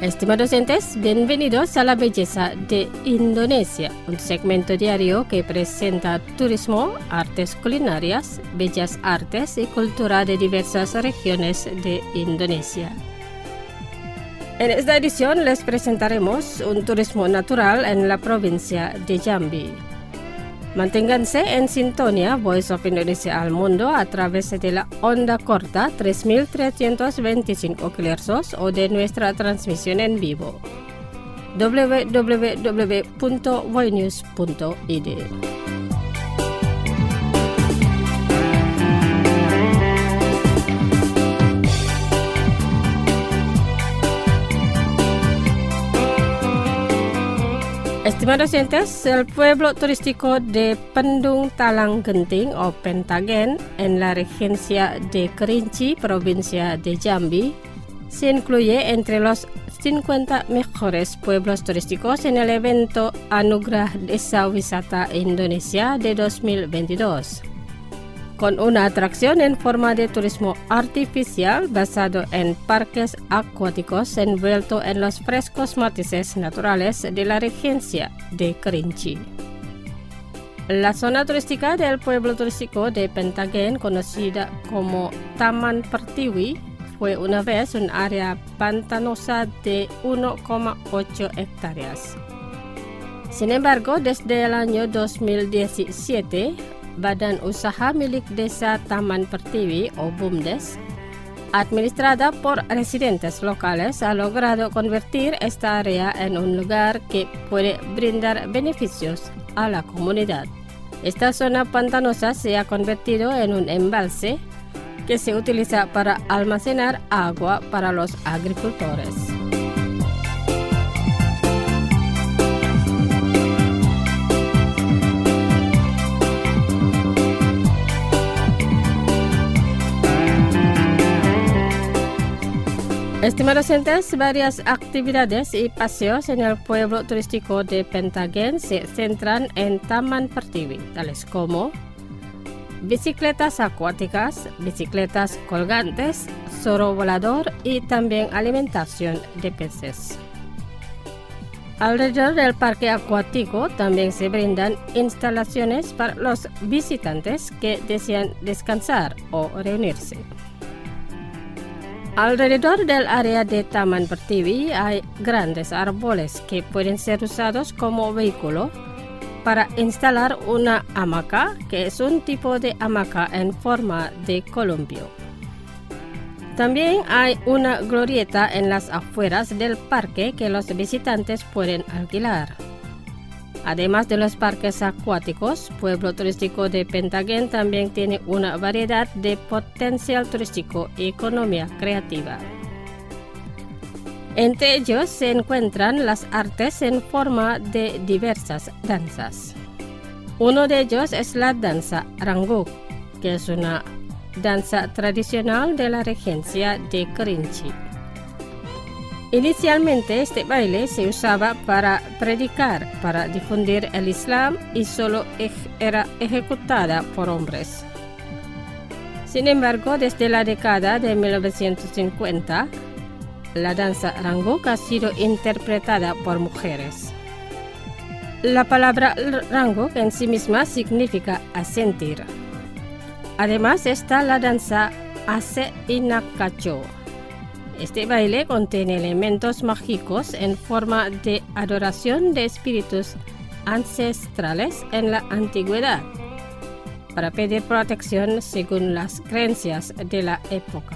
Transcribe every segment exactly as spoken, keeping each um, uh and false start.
Estimados oyentes, bienvenidos a La Belleza de Indonesia, un segmento diario que presenta turismo, artes culinarias, bellas artes y cultura de diversas regiones de Indonesia. En esta edición les presentaremos un turismo natural en la provincia de Jambi. Manténganse en sintonía Voice of Indonesia al mundo a través de la onda corta tres mil trescientos veinticinco kilohertz o de nuestra transmisión en vivo w w w punto voinews punto i d. Estimados oyentes, el pueblo turístico de Pendung Talang Genting o Pentagen en la regencia de Kerinci, provincia de Jambi, se incluye entre los cincuenta mejores pueblos turísticos en el evento Anugerah Desa Wisata Indonesia de dos mil veintidós. Con una atracción en forma de turismo artificial basado en parques acuáticos envuelto en los frescos matices naturales de la regencia de Kerinci. La zona turística del pueblo turístico de Pentagen, conocida como Taman Pertiwi, fue una vez un área pantanosa de uno coma ocho hectáreas. Sin embargo, desde el año dos mil diecisiete, Badan Usaha Milik Desa Taman Pertiwi o BUMDes, administrada por residentes locales, ha logrado convertir esta área en un lugar que puede brindar beneficios a la comunidad. Esta zona pantanosa se ha convertido en un embalse que se utiliza para almacenar agua para los agricultores. Estimados oyentes, varias actividades y paseos en el pueblo turístico de Pentagen se centran en Taman Pertiwi, tales como bicicletas acuáticas, bicicletas colgantes, zorro volador y también alimentación de peces. Alrededor del parque acuático también se brindan instalaciones para los visitantes que desean descansar o reunirse. Alrededor del área de Taman Pertiwi hay grandes árboles que pueden ser usados como vehículo para instalar una hamaca, que es un tipo de hamaca en forma de columpio. También hay una glorieta en las afueras del parque que los visitantes pueden alquilar. Además de los parques acuáticos, pueblo turístico de Pentagen también tiene una variedad de potencial turístico y economía creativa. Entre ellos se encuentran las artes en forma de diversas danzas. Uno de ellos es la danza Rangguk, que es una danza tradicional de la regencia de Kerinci. Inicialmente este baile se usaba para predicar, para difundir el Islam y solo era ejecutada por hombres. Sin embargo, desde la década de mil novecientos cincuenta, la danza Rangguk ha sido interpretada por mujeres. La palabra Rangguk en sí misma significa asentir. Además está la danza Ase Inakacho. Este baile contiene elementos mágicos en forma de adoración de espíritus ancestrales en la antigüedad, para pedir protección según las creencias de la época.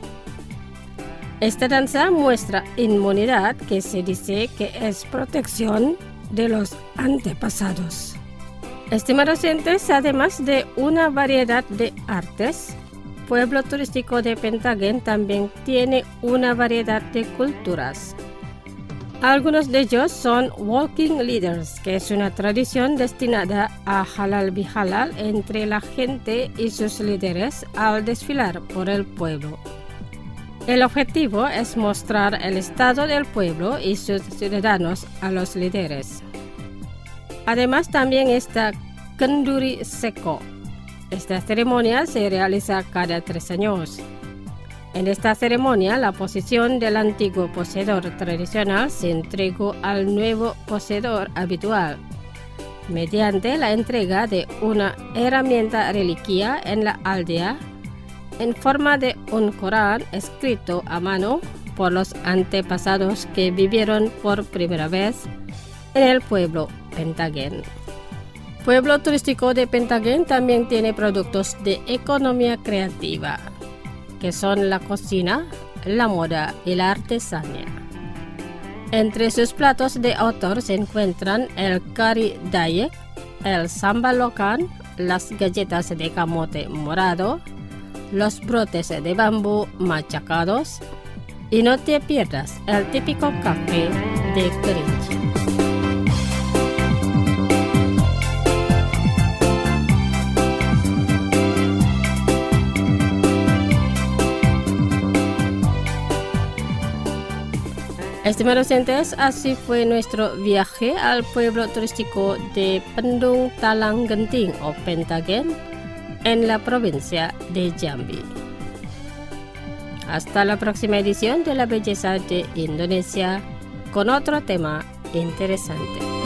Esta danza muestra inmunidad, que se dice que es protección de los antepasados. Estimados oyentes, además de una variedad de artes, pueblo turístico de Pentagen también tiene una variedad de culturas. Algunos de ellos son Walking Leaders, que es una tradición destinada a halal bihalal entre la gente y sus líderes al desfilar por el pueblo. El objetivo es mostrar el estado del pueblo y sus ciudadanos a los líderes. Además también está Kenduri Seko. Esta ceremonia se realiza cada tres años. En esta ceremonia, la posición del antiguo poseedor tradicional se entregó al nuevo poseedor habitual, mediante la entrega de una herramienta reliquia en la aldea, en forma de un Corán escrito a mano por los antepasados que vivieron por primera vez en el pueblo Pentagén. Pueblo turístico de Pentagén también tiene productos de economía creativa, que son la cocina, la moda y la artesanía. Entre sus platos de autor se encuentran el kari Dayak, el sambal locan, las galletas de camote morado, los brotes de bambú machacados y no te pierdas el típico café de Kerinci. Estimados oyentes, así fue nuestro viaje al pueblo turístico de Pendung Talang Genting o Pentagén en la provincia de Jambi. Hasta la próxima edición de La Belleza de Indonesia con otro tema interesante.